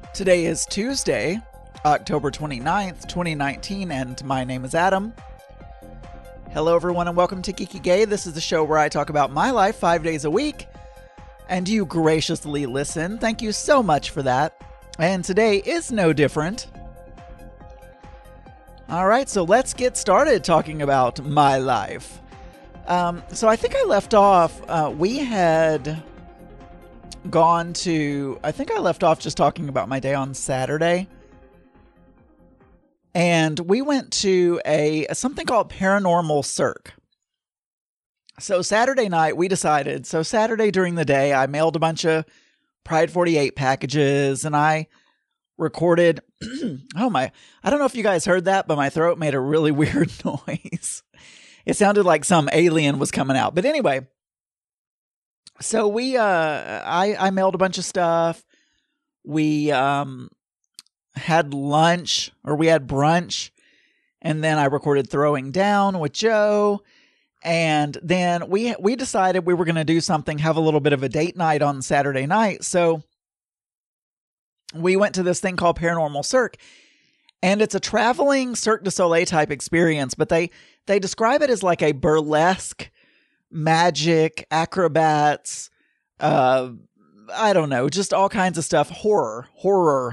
Today is Tuesday, October 29th, 2019, and my name is Adam. Hello, everyone, and welcome to Geeky Gay. This is the show where I talk about my life 5 days a week, and you graciously listen. Thank you so much for that. And today is no different. All right, so let's get started talking about my life. So I think I left off, we had gone to, I think I left off just talking about my day on Saturday. And we went to something called Paranormal Cirque. So Saturday night, we decided, so Saturday during the day, I mailed a bunch of Pride 48 packages, and I recorded, I don't know if you guys heard that, but my throat made a really weird noise. It sounded like some alien was coming out. But anyway, so I mailed a bunch of stuff. We had lunch, or we had brunch, and then I recorded Throwing Down with Joe. And then we decided we were going to do something, have a little bit of a date night on Saturday night. So we went to this thing called Paranormal Cirque, and it's a traveling Cirque du Soleil type experience, but they describe it as like a burlesque, magic, acrobats, I don't know, just all kinds of stuff, horror.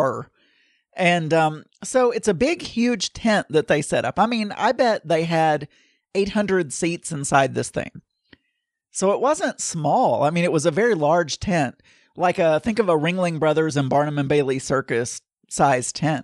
And so it's a big, huge tent that they set up. I mean, I bet they had 800 seats inside this thing. So it wasn't small. I mean, it was a very large tent, like think of a Ringling Brothers and Barnum and Bailey Circus size tent.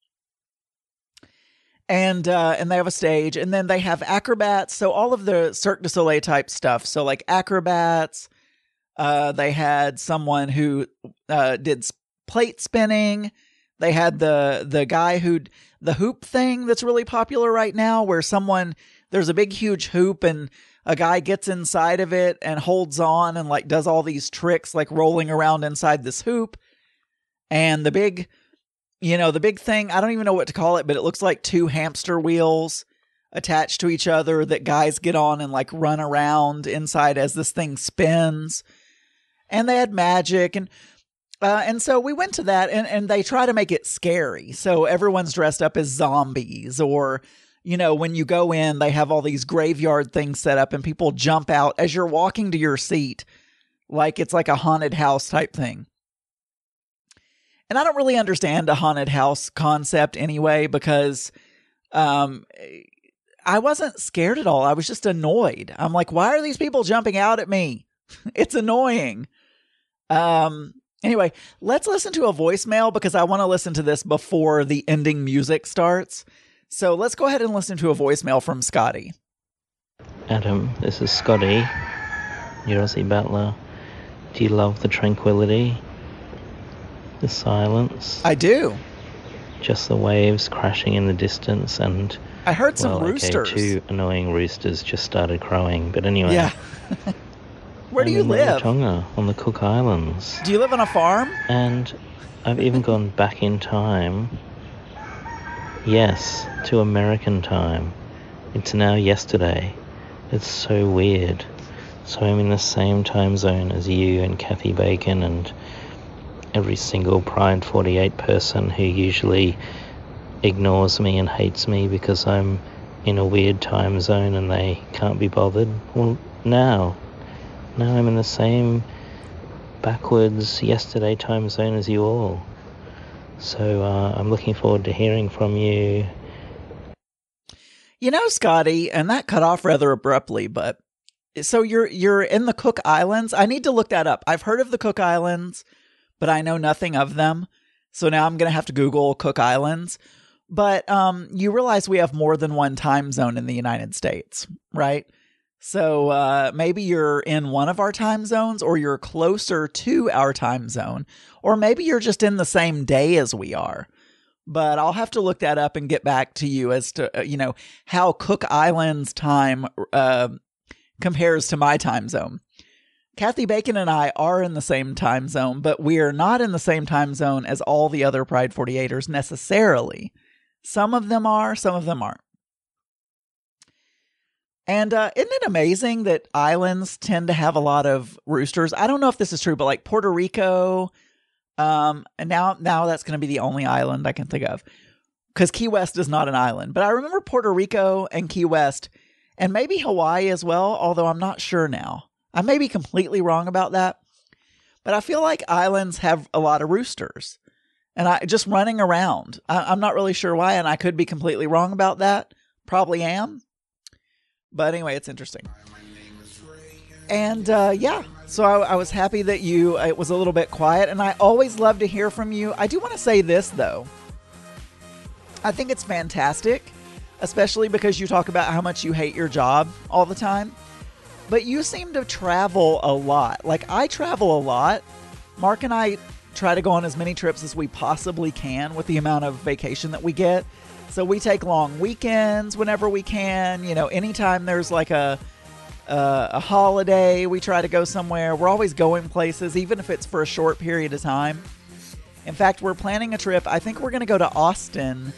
And they have a stage, and then they have acrobats. So all of the Cirque du Soleil type stuff. So like acrobats, they had someone who did plate spinning. They had the guy the hoop thing that's really popular right now, where there's a big, huge hoop, and a guy gets inside of it and holds on and like does all these tricks, like rolling around inside this hoop. And the big thing, I don't even know what to call it, but it looks like two hamster wheels attached to each other that guys get on and like run around inside as this thing spins. And they had magic, and so we went to that, and they try to make it scary. So everyone's dressed up as zombies, or, when you go in, they have all these graveyard things set up, and people jump out as you're walking to your seat, like it's like a haunted house type thing. And I don't really understand a haunted house concept anyway, because I wasn't scared at all. I was just annoyed. I'm like, why are these people jumping out at me? It's annoying. Anyway, let's listen to a voicemail, because I want to listen to this before the ending music starts. So let's go ahead and listen to a voicemail from Scotty. Adam, this is Scotty, your Aussie battler. Do you love the tranquility? The silence? I do. Just the waves crashing in the distance, and I heard some roosters. Okay, 2 annoying roosters just started crowing, but anyway. Yeah. Where do you live? Tonga, on the Cook Islands. Do you live on a farm? And I've even gone back in time. Yes, to American time. It's now yesterday. It's so weird. So I'm in the same time zone as you and Kathy Bacon and every single Pride 48 person who usually ignores me and hates me because I'm in a weird time zone and they can't be bothered. Well, now I'm in the same backwards yesterday time zone as you all. So I'm looking forward to hearing from you. Scotty, and that cut off rather abruptly, but so you're in the Cook Islands? I need to look that up. I've heard of the Cook Islands, but I know nothing of them. So now I'm going to have to Google Cook Islands. But you realize we have more than one time zone in the United States, right? So maybe you're in one of our time zones, or you're closer to our time zone, or maybe you're just in the same day as we are. But I'll have to look that up and get back to you as to, how Cook Islands time compares to my time zone. Kathy Bacon and I are in the same time zone, but we are not in the same time zone as all the other Pride 48ers necessarily. Some of them are, some of them aren't. And isn't it amazing that islands tend to have a lot of roosters? I don't know if this is true, but like Puerto Rico, And now that's going to be the only island I can think of, because Key West is not an island. But I remember Puerto Rico and Key West, and maybe Hawaii as well, although I'm not sure now. I may be completely wrong about that. But I feel like islands have a lot of roosters, and I just running around. I'm not really sure why, and I could be completely wrong about that. Probably am. But anyway, it's interesting. And yeah, so I was happy that it was a little bit quiet, and I always love to hear from you. I do want to say this, though. I think it's fantastic, especially because you talk about how much you hate your job all the time. But you seem to travel a lot. Like, I travel a lot. Mark and I try to go on as many trips as we possibly can with the amount of vacation that we get. So we take long weekends whenever we can. You know, anytime there's like a holiday, we try to go somewhere. We're always going places, even if it's for a short period of time. In fact, we're planning a trip. I think we're going to go to Austin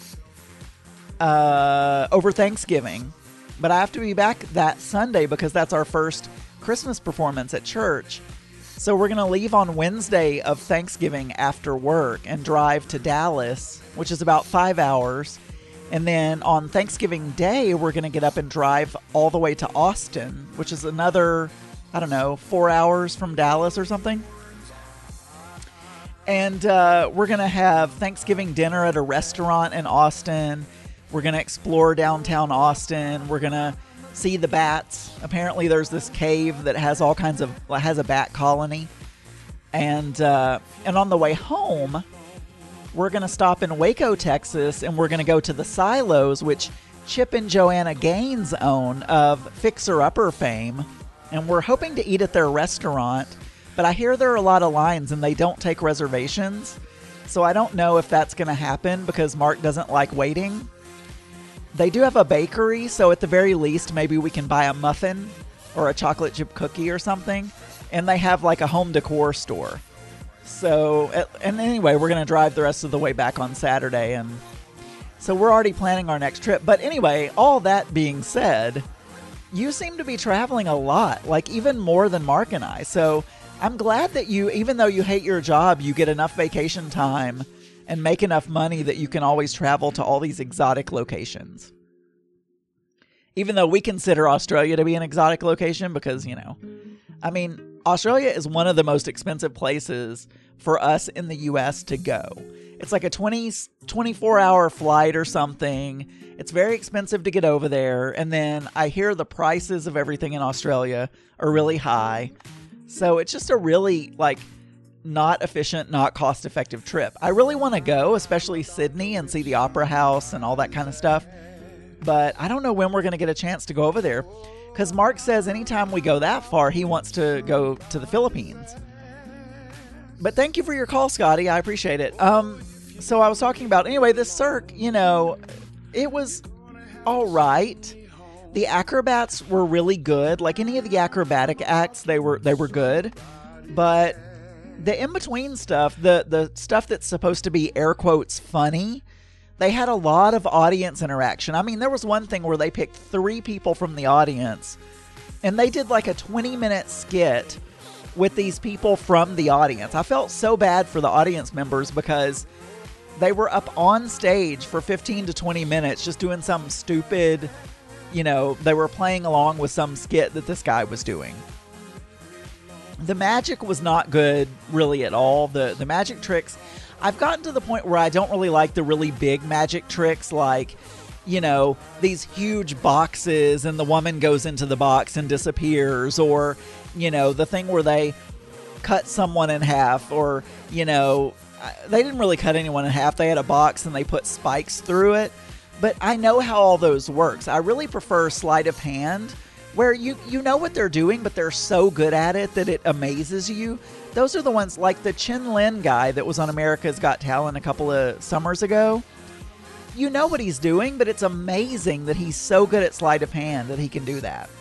over Thanksgiving. But I have to be back that Sunday because that's our first Christmas performance at church. So we're going to leave on Wednesday of Thanksgiving after work and drive to Dallas, which is about 5 hours. And then on Thanksgiving Day, we're going to get up and drive all the way to Austin, which is another, 4 hours from Dallas or something. And we're going to have Thanksgiving dinner at a restaurant in Austin. We're going to explore downtown Austin. We're going to see the bats. Apparently there's this cave that has has a bat colony. And on the way home, we're going to stop in Waco, Texas, and we're going to go to the Silos, which Chip and Joanna Gaines own, of Fixer Upper fame. And we're hoping to eat at their restaurant, but I hear there are a lot of lines and they don't take reservations. So I don't know if that's going to happen because Mark doesn't like waiting. They do have a bakery, so at the very least, maybe we can buy a muffin or a chocolate chip cookie or something. And they have like a home decor store. So, and anyway, we're going to drive the rest of the way back on Saturday. And so we're already planning our next trip. But anyway, all that being said, you seem to be traveling a lot, like even more than Mark and I. So I'm glad that you, even though you hate your job, you get enough vacation time and make enough money that you can always travel to all these exotic locations. Even though we consider Australia to be an exotic location because, Australia is one of the most expensive places for us in the U.S. to go. It's like a 24-hour flight or something. It's very expensive to get over there. And then I hear the prices of everything in Australia are really high. So it's just a really, not efficient, not cost-effective trip. I really want to go, especially Sydney, and see the Opera House and all that kind of stuff. But I don't know when we're going to get a chance to go over there. Because Mark says anytime we go that far, he wants to go to the Philippines. But thank you for your call, Scotty. I appreciate it. So I was talking about, anyway, this Cirque, it was all right. The acrobats were really good. Like any of the acrobatic acts, they were good. But the in-between stuff, the stuff that's supposed to be air quotes funny, they had a lot of audience interaction. I mean, there was one thing where they picked 3 people from the audience, and they did like a 20-minute skit with these people from the audience. I felt so bad for the audience members because they were up on stage for 15 to 20 minutes just doing some stupid, they were playing along with some skit that this guy was doing. The magic was not good really at all. The magic tricks, I've gotten to the point where I don't really like the really big magic tricks, like, these huge boxes and the woman goes into the box and disappears, or, the thing where they cut someone in half, or, they didn't really cut anyone in half. They had a box and they put spikes through it. But I know how all those works. I really prefer sleight of hand, where you know what they're doing, but they're so good at it that it amazes you. Those are the ones like the Chin Lin guy that was on America's Got Talent a couple of summers ago. You know what he's doing, but it's amazing that he's so good at sleight of hand that he can do that.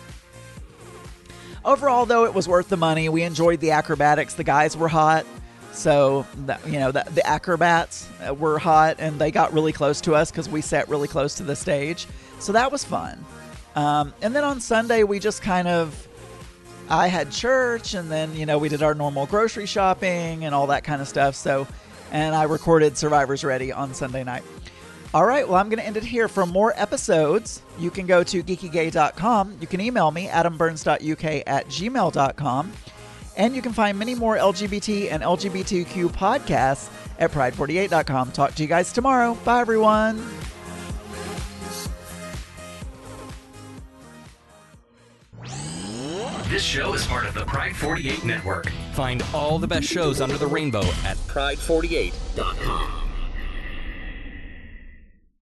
Overall, though, it was worth the money. We enjoyed the acrobatics. The guys were hot. So, the acrobats were hot, and they got really close to us because we sat really close to the stage. So that was fun. And then on Sunday, we just kind of, I had church, and then, we did our normal grocery shopping and all that kind of stuff. So, and I recorded Survivor's Ready on Sunday night. All right, well, I'm going to end it here. For more episodes, you can go to geekygay.com. You can email me, adamburns.uk@gmail.com. And you can find many more LGBT and LGBTQ podcasts at pride48.com. Talk to you guys tomorrow. Bye, everyone. This show is part of the Pride 48 network. Find all the best shows under the rainbow at pride48.com.